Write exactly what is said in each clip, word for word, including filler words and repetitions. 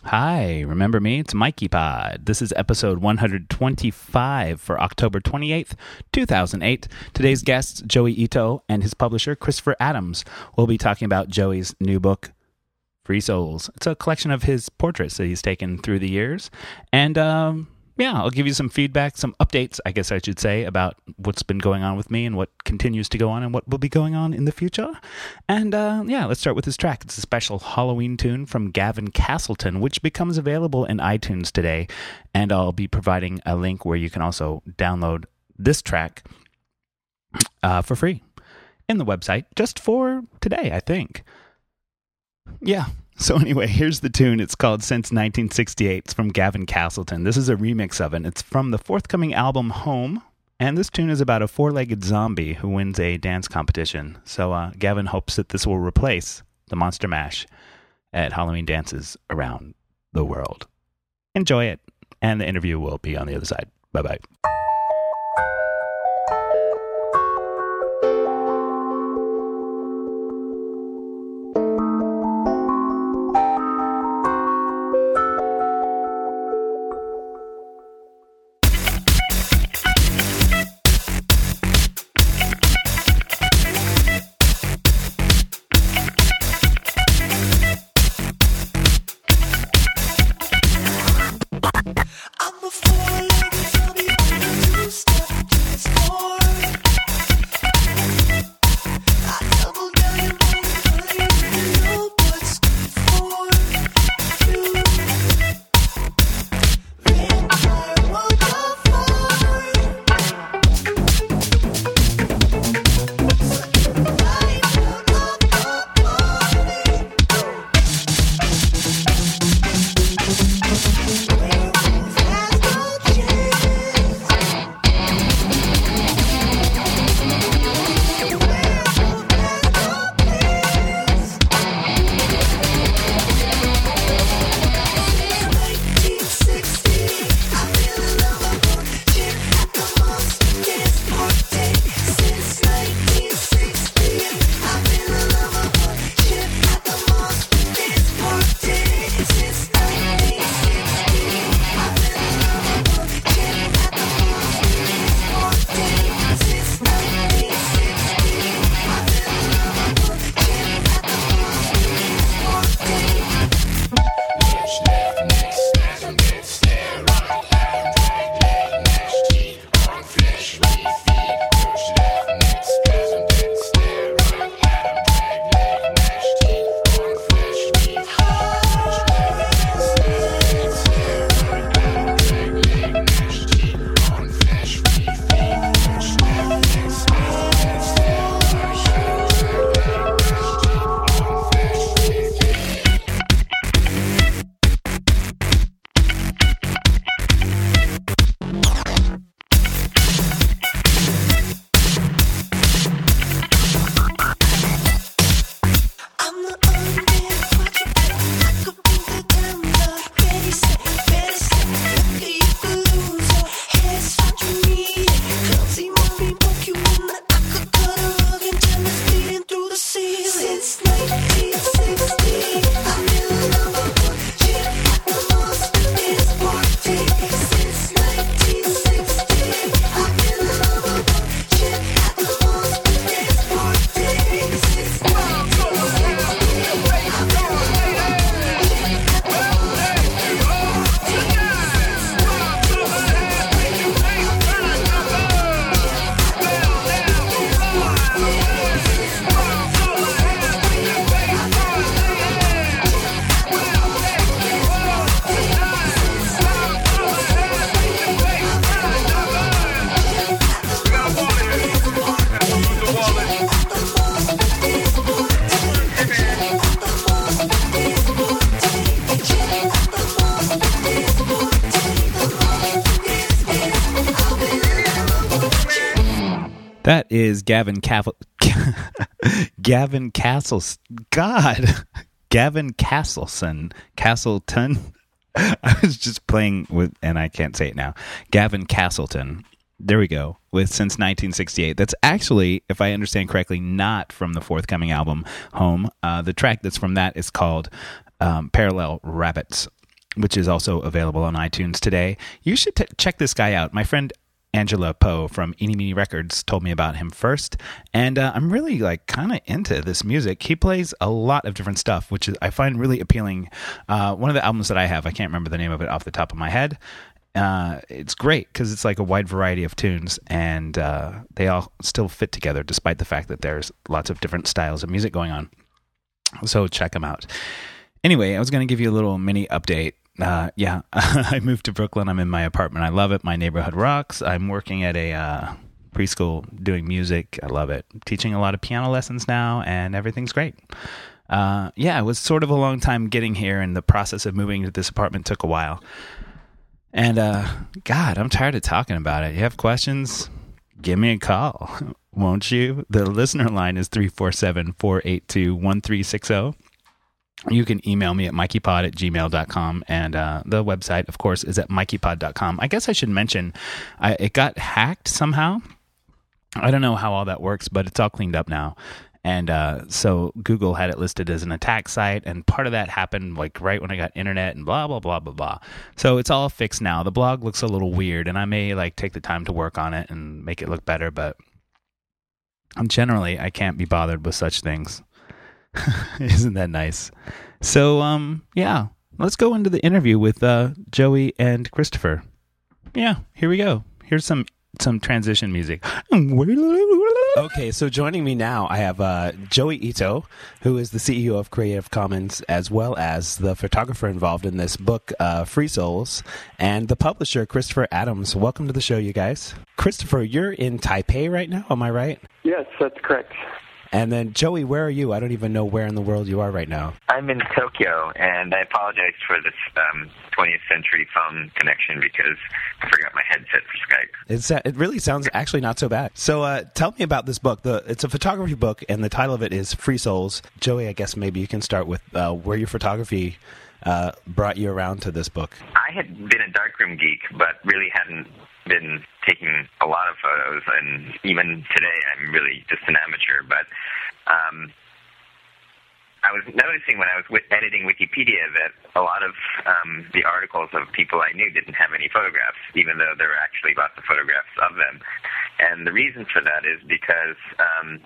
Hi, remember me? It's Mikey Pod. This is episode one hundred twenty-five for October twenty-eighth, two thousand eight. Today's guests, Joey Ito and his publisher, Christopher Adams. We'll be talking about Joey's new book, Free Souls. It's a collection of his portraits that he's taken through the years. And, um... yeah, I'll give you some feedback, some updates, I guess I should say, about what's been going on with me and what continues to go on and what will be going on in the future. And uh, yeah, let's start with this track. It's a special Halloween tune from Gavin Castleton, which becomes available in iTunes today. And I'll be providing a link where you can also download this track uh, for free in the website, just for today, I think. Yeah. So anyway, here's the tune. It's called Since nineteen sixty-eight. It's from Gavin Castleton. This is a remix of it. It's from the forthcoming album Home. And this tune is about a four-legged zombie who wins a dance competition. So uh, Gavin hopes that this will replace the Monster Mash at Halloween dances around the world. Enjoy it. And the interview will be on the other side. Bye-bye. That is Gavin Cav- Gavin Castles. God, Gavin Castleson. Castleton. I was just playing with, and I can't say it now. Gavin Castleton. There we go. With Since nineteen sixty-eight. That's actually, if I understand correctly, not from the forthcoming album Home. Uh, the track that's from that is called um, Parallel Rabbits. which is also available on iTunes today. You should t- check this guy out. My friend Angela Poe from Eeny Meeny Records told me about him first, and uh, I'm really like kind of into this music. He plays a lot of different stuff, which is I find really appealing. Uh, one of the albums that I have, I can't remember the name of it off the top of my head. Uh, it's great because it's like a wide variety of tunes, and uh, they all still fit together despite the fact that there's lots of different styles of music going on. So check them out. Anyway, I was going to give you a little mini update. Uh, yeah, I moved to Brooklyn. I'm in my apartment. I love it. My neighborhood rocks. I'm working at a uh, preschool doing music. I love it. I'm teaching a lot of piano lessons now, and everything's great. Uh, yeah, it was sort of a long time getting here, and the process of moving to this apartment took a while. And, uh, God, I'm tired of talking about it. You have questions? Give me a call, won't you? The listener line is three four seven, four eight two, one three six zero. You can email me at mikeypod at gmail dot com, and uh, the website, of course, is at mikeypod dot com. I guess I should mention I, it got hacked somehow. I don't know how all that works, but it's all cleaned up now. And uh, so Google had it listed as an attack site, and part of that happened like right when I got internet and blah, blah, blah, blah, blah. So it's all fixed now. The blog looks a little weird, and I may like take the time to work on it and make it look better, but generally I can't be bothered with such things. Isn't that nice? So, um, yeah, let's go into the interview with uh, Joey and Christopher. Yeah, here we go. Here's some some transition music. Okay, so joining me now, I have uh, Joey Ito, who is the C E O of Creative Commons, as well as the photographer involved in this book, uh, Free Souls, and the publisher, Christopher Adams. Welcome to the show, you guys. Christopher, you're in Taipei right now, am I right? Yes, that's correct. And then, Joey, where are you? I don't even know where in the world you are right now. I'm in Tokyo, and I apologize for this um, twentieth century phone connection because I forgot my headset for Skype. It's, uh, it really sounds actually not so bad. So uh, tell me about this book. The, it's a photography book, and the title of it is Free Souls. Joey, I guess maybe you can start with uh, where your photography uh, brought you around to this book. I had been a darkroom geek, but really hadn't been taking a lot of photos, and even today I'm really just an amateur, but um, I was noticing when I was w- editing Wikipedia that a lot of um, the articles of people I knew didn't have any photographs, even though there were actually lots of photographs of them. And the reason for that is because um,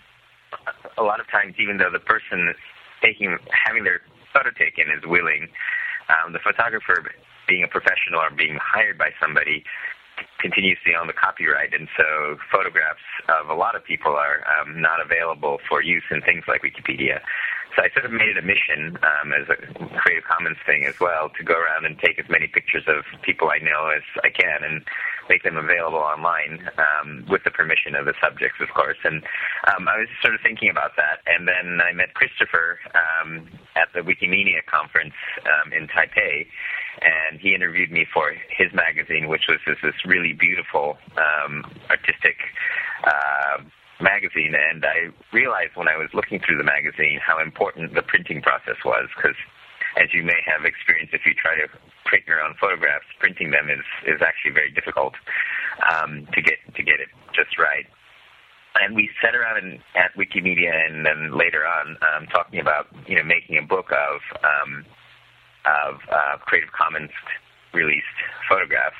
a lot of times, even though the person taking having their photo taken is willing, um, the photographer, being a professional or being hired by somebody, continuously on the copyright, and so photographs of a lot of people are um, not available for use in things like Wikipedia. So I sort of made it a mission um, as a Creative Commons thing as well to go around and take as many pictures of people I know as I can and make them available online um, with the permission of the subjects, of course. And um, I was just sort of thinking about that, and then I met Christopher um, at the Wikimedia conference um, in Taipei, and he interviewed me for his magazine, which was this, this really beautiful um, artistic uh, magazine. And I realized when I was looking through the magazine how important the printing process was, because as you may have experienced, if you try to print your own photographs, printing them is, is actually very difficult um, to get to get it just right. And we sat around in, at Wikimedia, and then later on um, talking about you know making a book of um, of uh, Creative Commons released photographs.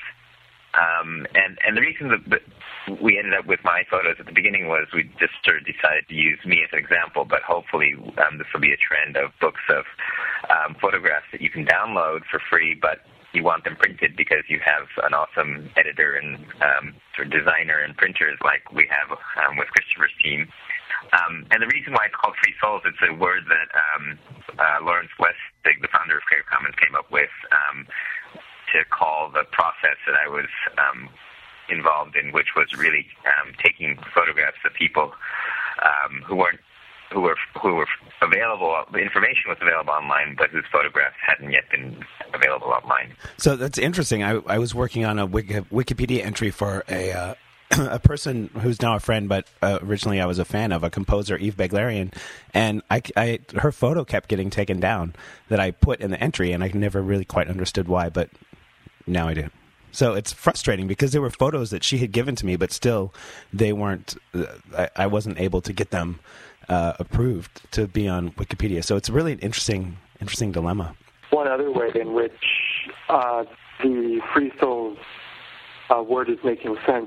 Um, and, and the reason that, that we ended up with my photos at the beginning was we just sort of decided to use me as an example, but hopefully um, this will be a trend of books of um, photographs that you can download for free, but you want them printed because you have an awesome editor and um, sort of designer and printers like we have um, with Christopher's team. Um, and the reason why it's called Free Souls, it's a word that um, uh, Lawrence Westig, the founder of Creative Commons, came up with um, to call the process that I was um, involved in, which was really um, taking photographs of people um, who weren't who were who were available. The information was available online, but whose photographs hadn't yet been available online. So that's interesting. I, I was working on a Wiki, Wikipedia entry for a. Uh, a person who's now a friend, but uh, originally I was a fan of, a composer, Eve Beglarian, and I, I, her photo kept getting taken down that I put in the entry, and I never really quite understood why, but now I do. So it's frustrating because there were photos that she had given to me, but still they weren't, uh, I, I wasn't able to get them uh, approved to be on Wikipedia. So it's really an interesting, interesting dilemma. One other way in which uh, the Free Souls uh, word is making sense,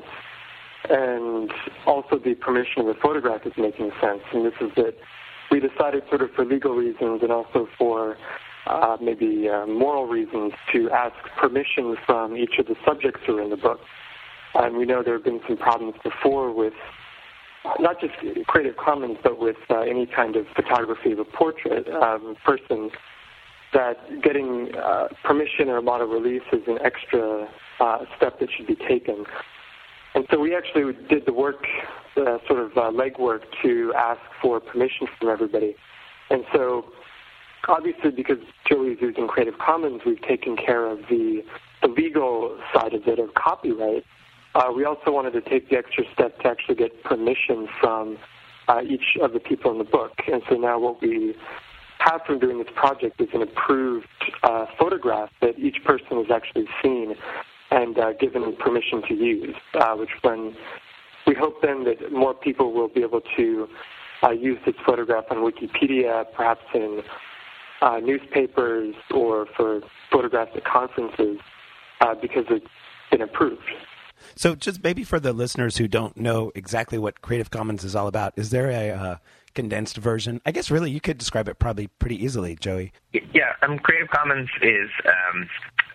and also the permission of the photograph is making sense. And this is that we decided, sort of for legal reasons and also for uh, maybe uh, moral reasons, to ask permission from each of the subjects who are in the book. And we know there have been some problems before with not just Creative Commons, but with uh, any kind of photography of a portrait um, person, that getting uh, permission or a model release is an extra uh, step that should be taken. And so we actually did the work, uh, sort of uh, legwork, to ask for permission from everybody. And so obviously, because Joey's using Creative Commons, we've taken care of the, the legal side of it, of copyright. Uh, we also wanted to take the extra step to actually get permission from uh, each of the people in the book. And so now what we have from doing this project is an approved uh, photograph that each person has actually seen and uh, given permission to use, uh, which when we hope then that more people will be able to uh, use this photograph on Wikipedia, perhaps in uh, newspapers or for photographs at conferences, uh, because it's been approved. So just maybe for the listeners who don't know exactly what Creative Commons is all about, is there a uh, condensed version? I guess really you could describe it probably pretty easily, Joey. Yeah, um, Creative Commons is um,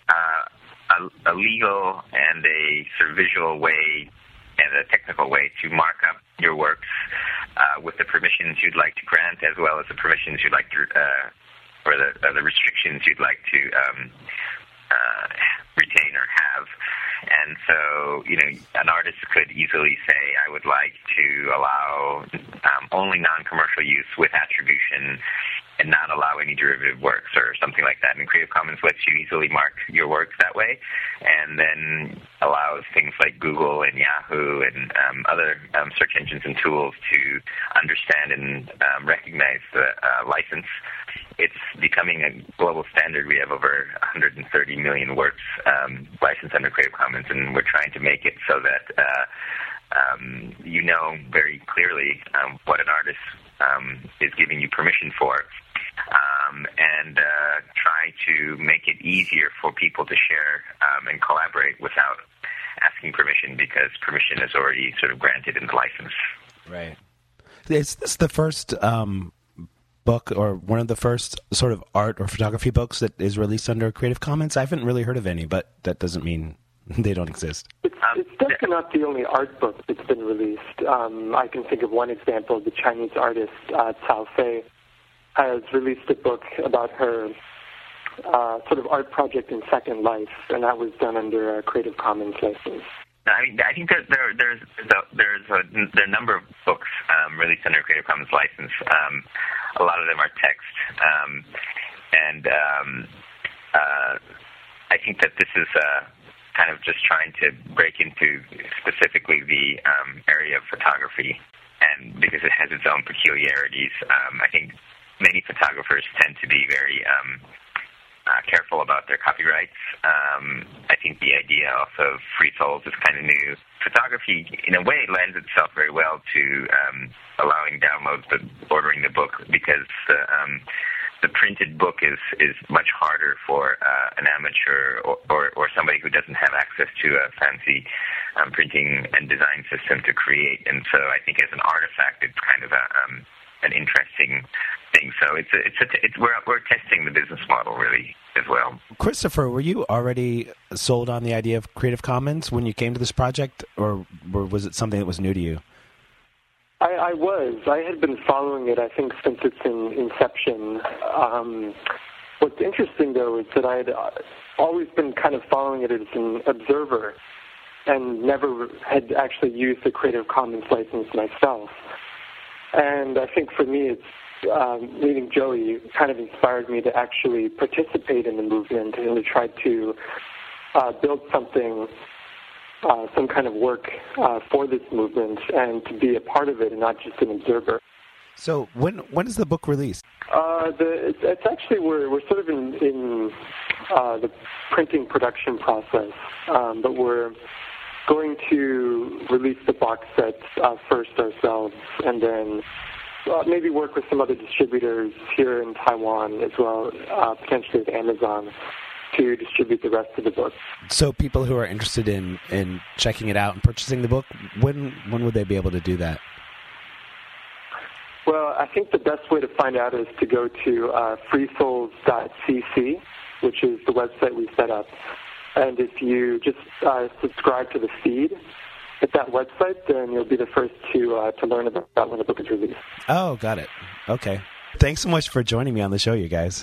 uh, a, a legal and a sort of visual way and a technical way to mark up your works uh, with the permissions you'd like to grant, as well as the permissions you'd like to, uh, or the, uh, the restrictions you'd like to um, uh, retain or have. And so, you know, an artist could easily say, I would like to allow um, only non-commercial use with attribution and not allow any derivative works or something like that. And Creative Commons lets you easily mark your works that way, and then allows things like Google and Yahoo and um, other um, search engines and tools to understand and um, recognize the uh, license. It's becoming a global standard. We have over one hundred thirty million works um, licensed under Creative Commons, and we're trying to make it so that uh, um, you know very clearly um, what an artist um, is giving you permission for. Um, and uh, try to make it easier for people to share um, and collaborate without asking permission, because permission is already sort of granted in the license. Right. Is this the first um, book or one of the first sort of art or photography books that is released under Creative Commons? I haven't really heard of any, but that doesn't mean they don't exist. It's, it's definitely not the only art book that's been released. Um, I can think of one example. The Chinese artist uh, Cao Fei has released a book about her uh, sort of art project in Second Life, and that was done under a Creative Commons license. I mean, I think that there, there's there's a, there are a number of books um, released under Creative Commons license. Um, a lot of them are text, um, and um, uh, I think that this is uh, kind of just trying to break into specifically the um, area of photography, and because it has its own peculiarities. Um, I think many photographers tend to be very um, uh, careful about their copyrights. Um, I think the idea also of Free Souls is kind of new. Photography, in a way, lends itself very well to um, allowing downloads, but ordering the book, because the, um, the printed book is, is much harder for uh, an amateur or, or, or somebody who doesn't have access to a fancy um, printing and design system to create. And so I think as an artifact, it's kind of a... Um, an interesting thing. So it's a, it's a, it's we're we're testing the business model really as well. Christopher, were you already sold on the idea of Creative Commons when you came to this project, or, or was it something that was new to you? I, I was. I had been following it, I think, since its in, inception. Um, what's interesting, though, is that I had always been kind of following it as an observer and never had actually used the Creative Commons license myself. And I think for me, it's um, meeting Joey kind of inspired me to actually participate in the movement and to try to uh, build something, uh, some kind of work uh, for this movement, and to be a part of it and not just an observer. So when when is the book released? Uh, the, it's, it's actually, we're, we're sort of in, in uh, the printing production process, um, but we're going to release the box set uh, first ourselves, and then uh, maybe work with some other distributors here in Taiwan as well, uh, potentially with Amazon, to distribute the rest of the book. So people who are interested in, in checking it out and purchasing the book, when when would they be able to do that? Well, I think the best way to find out is to go to uh, free souls dot c c, which is the website we set up. And if you just uh, subscribe to the feed at that website, then you'll be the first to uh, to learn about when the book is released. Oh, got it. Okay. Thanks so much for joining me on the show, you guys.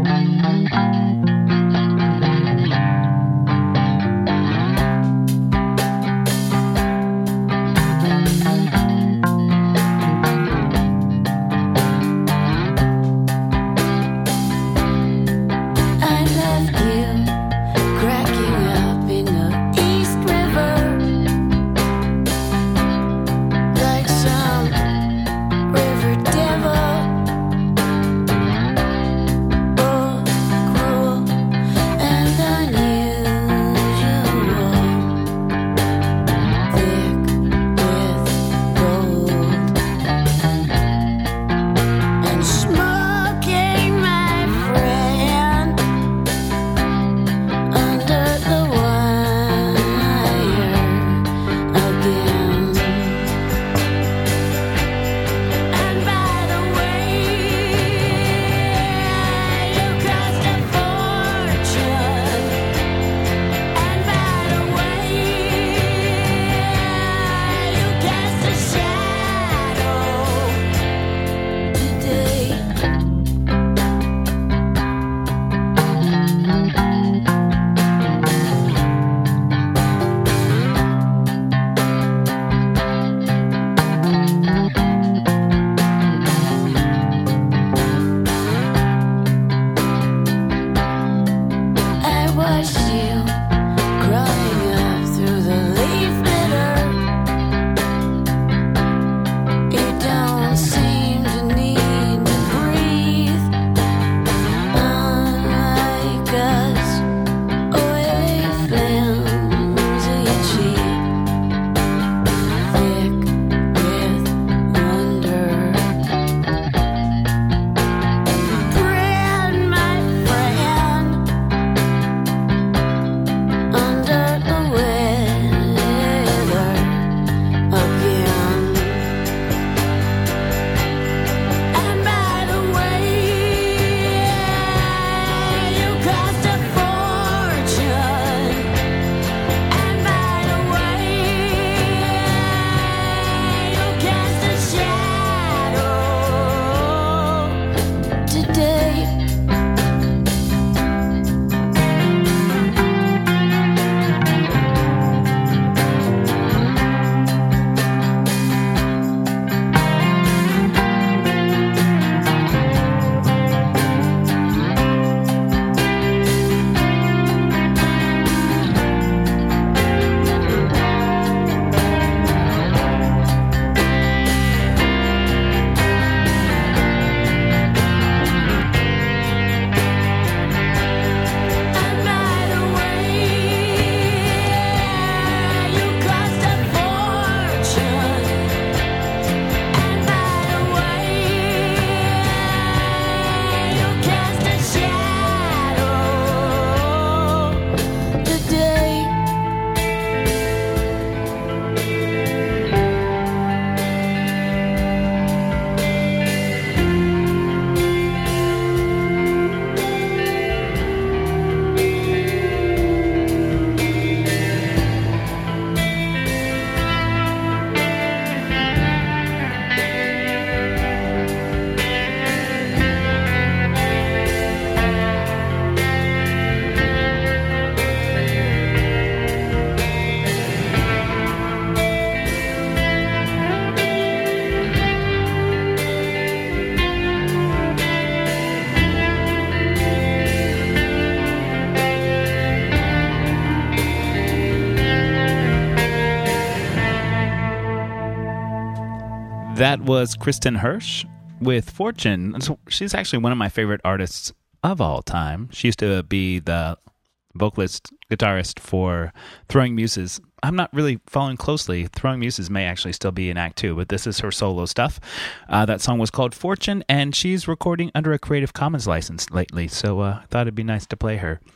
That was Kristin Hersh with Fortune. So she's actually one of my favorite artists of all time. She used to be the vocalist, guitarist for Throwing Muses. I'm not really following closely. Throwing Muses may actually still be in Act Two, but this is her solo stuff. Uh, that song was called Fortune, and she's recording under a Creative Commons license lately, so uh, I thought it'd be nice to play her.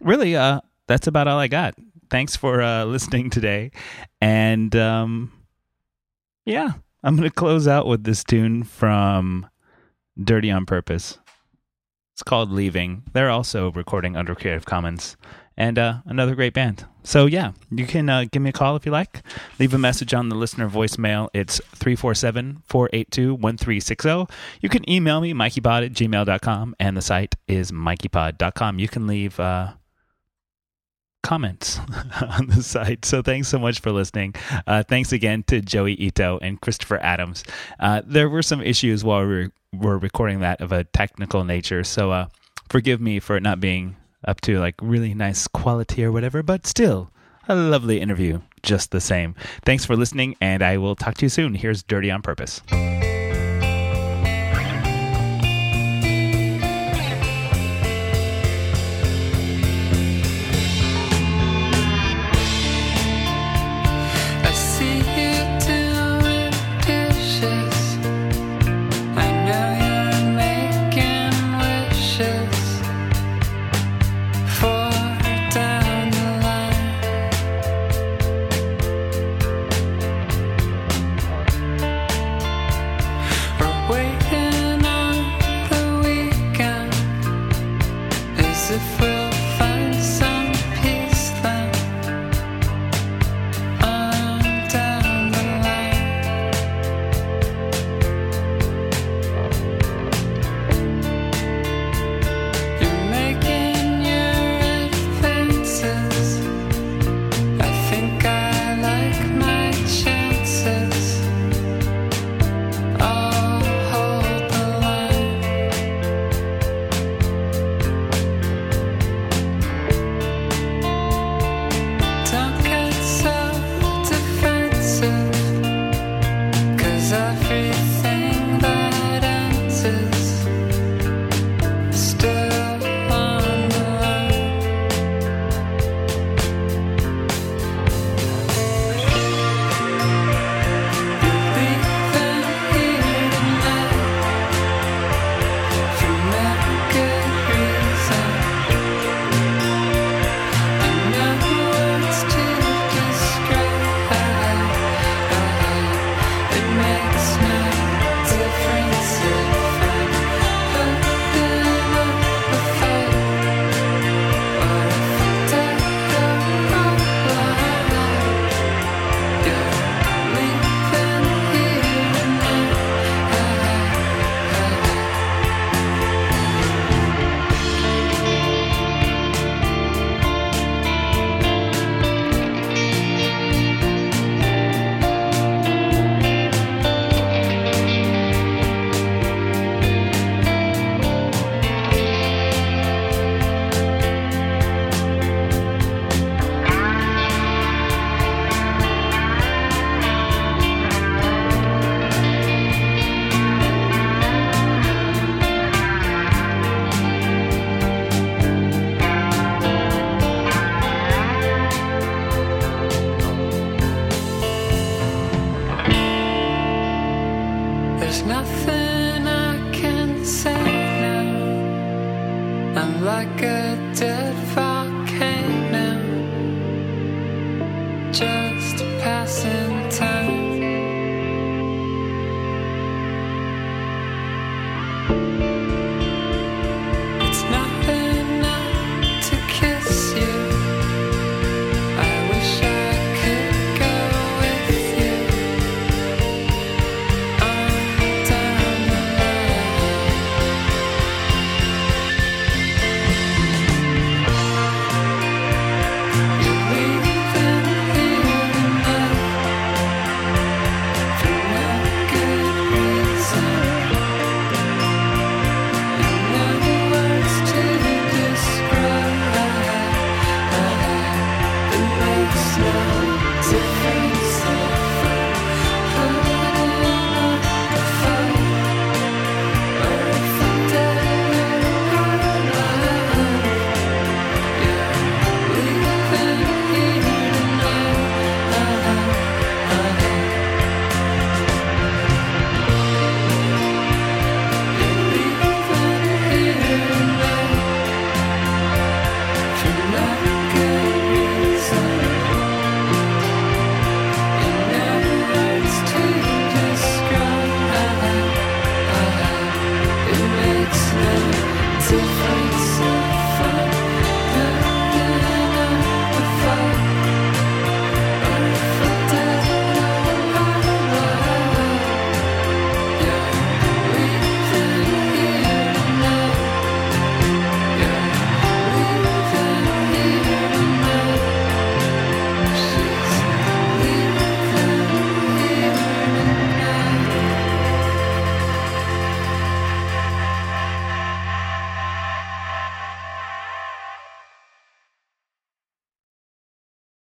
really, uh, that's about all I got. Thanks for uh, listening today. And um, yeah, I'm going to close out with this tune from Dirty on Purpose. It's called Leaving. They're also recording under Creative Commons. And uh, another great band. So yeah, you can uh, give me a call if you like. Leave a message on the listener voicemail. It's three four seven, four eight two, one three six zero. You can email me, mikeypod at gmail dot com. And the site is mikeypod dot com. You can leave uh, comments on the site. So thanks so much for listening. Uh, thanks again to Joey Ito and Christopher Adams. Uh, there were some issues while we were we're recording that of a technical nature, so uh forgive me for it not being up to like really nice quality or whatever, but still a lovely interview just the same. Thanks for listening, and I will talk to you soon. Here's Dirty on Purpose.